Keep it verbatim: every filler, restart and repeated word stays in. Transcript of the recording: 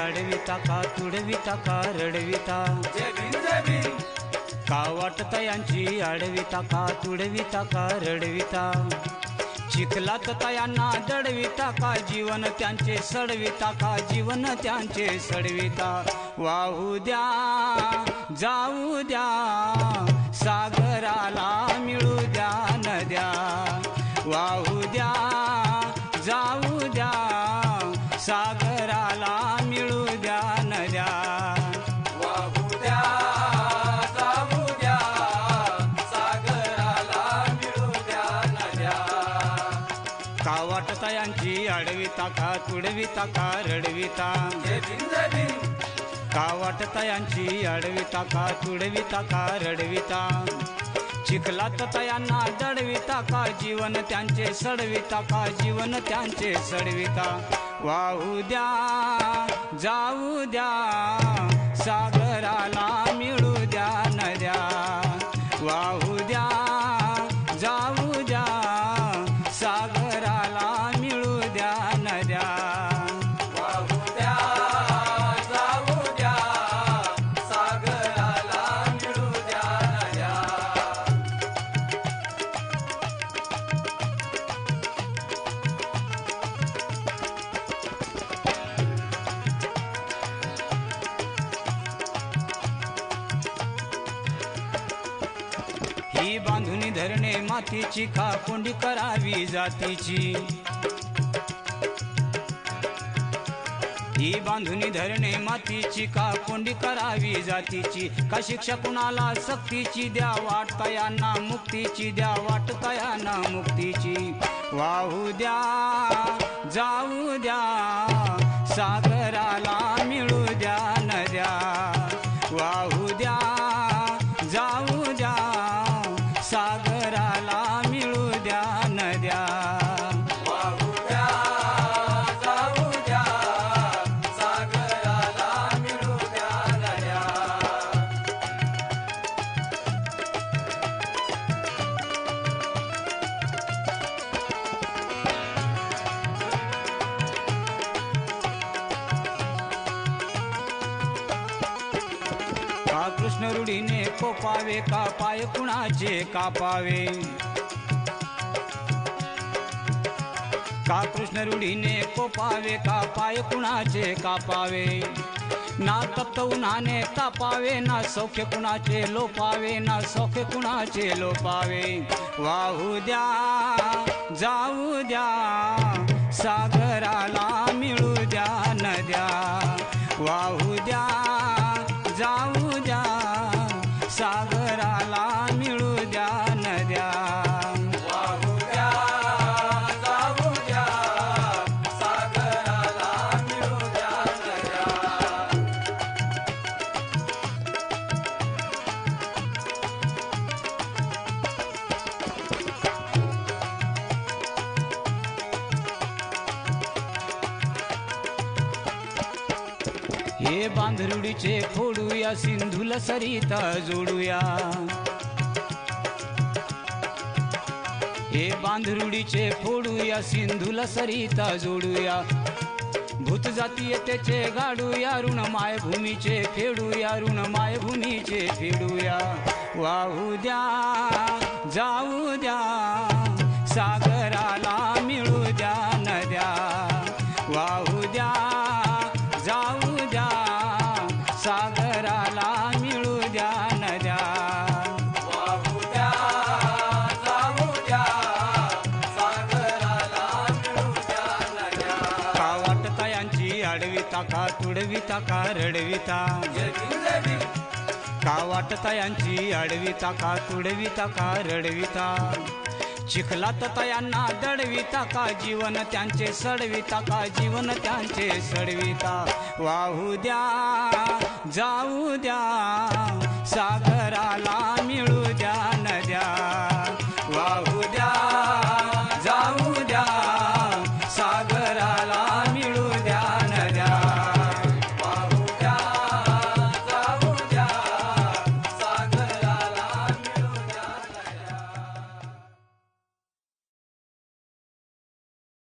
अडविता का तुडविता का रडविता का वाटता यांची अडविता का तुडविता का रडविता चिखलात तयांना दडविता का जीवन त्यांचे सडविता का जीवन त्यांचे सडविता वाहू द्या जाऊ द्या सागराला मिळू द्या नद्या वाहू द्या जाऊ द्या सागराला मिळू द्या नद्या वाहू द्या जाऊ द्या सागराला मिळू द्या नद्या का वाटता यांची अडविता का तुडविता का रडविता का वाटता यांची अडविता का तुडविता का रडविता चिखलात तयांना दडविता का जीवन त्यांचे सडविता का जीवन त्यांचे सडविता वाहू द्या जाऊ द्या सागराला मिळू द्या नद्या वाहू द्या जाऊ द्या सागराला मिळू द्या नद्या वाहू द्या जाऊ द्या सागराला मिळू द्या नद्या ही बांधुनी धरणे मातीची का कोंडी करावी जातीची ही बांधुनी धरणे मातीची का कोंडी करावी जातीची का शिक्षा कुणाला सक्तीची द्या वाटता यांना मुक्तीची द्या वाटता यांना मुक्तीची वाहू द्या जाऊ द्या सागराला मिळू द्या नद्या वाहू द्या जाऊ द्या सागराला मिळू द्या नद्या वाहू द्या जाऊ द्या सागराला मिळू द्या नद्या का कृष्ण रूढीने कोपावे का पाय कुणाचे कापावे का कृष्ण रूढीने कोपावे का पाय कुणाचे कापावे ना तप्त उन्हाने तापावे ना सौख्य कुणाचे लोपावे ना सौख्य कुणाचे लोपावे वाहू द्या जाऊ द्या सागराला मिळू द्या नद्या वाहू द्या जाऊ द्या सागराला मिळू द्या नद्या वाहू द्या जाऊ द्या सागराला मिळू द्या नद्या हे बांधरुडीचे फोडूया सिंधूला सरिता जोडूया हे बांधरुडीचे फोडूया सिंधूला सरिता जोडूया भूत जातीयतेचे गाडूया ऋण मायभूमीचे फेडूया ऋण मायभूमीचे फेडूया वाहू द्या जाऊ द्या सागराला मिळू द्या नद्या वाहू द्या जाऊ द्या सागराला मिळू द्या नद्या वाहू द्या जाऊ द्या सागराला मिळू द्या नद्या का वाटता यांची अडविता का तुडविता का रडविता का वाटता यांची अडविता का तुडविता का रडविता चिखलात तयांना दडविता का जीवन त्यांचे सडविता का जीवन त्यांचे सडविता वाहू द्या जाऊ द्या सागराला मिळू द्या नद्या वाहू द्या